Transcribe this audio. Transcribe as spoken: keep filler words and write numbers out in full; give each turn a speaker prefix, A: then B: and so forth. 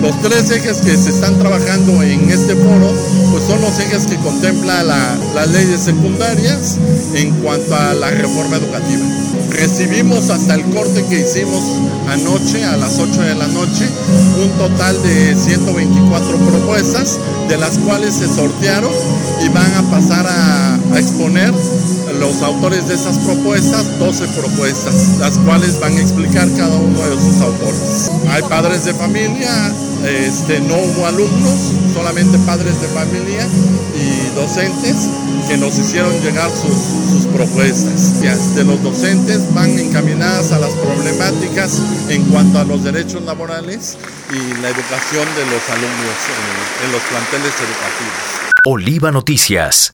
A: Los tres ejes que se están trabajando en este foro, pues son los ejes que contempla la, las leyes secundarias en cuanto a la reforma educativa. Recibimos hasta el corte que hicimos anoche, a las ocho de la noche, un total de ciento veinticuatro propuestas, de las cuales se sortearon y van a pasar a, a exponer los autores de esas propuestas, doce propuestas, las cuales van a explicar cada uno de sus autores. Hay padres de familia, este, no hubo alumnos, solamente padres de familia y docentes que nos hicieron llegar sus, sus propuestas. De los docentes van encaminadas a las problemáticas en cuanto a los derechos laborales y la educación de los alumnos en, en los planteles educativos.
B: Oliva Noticias.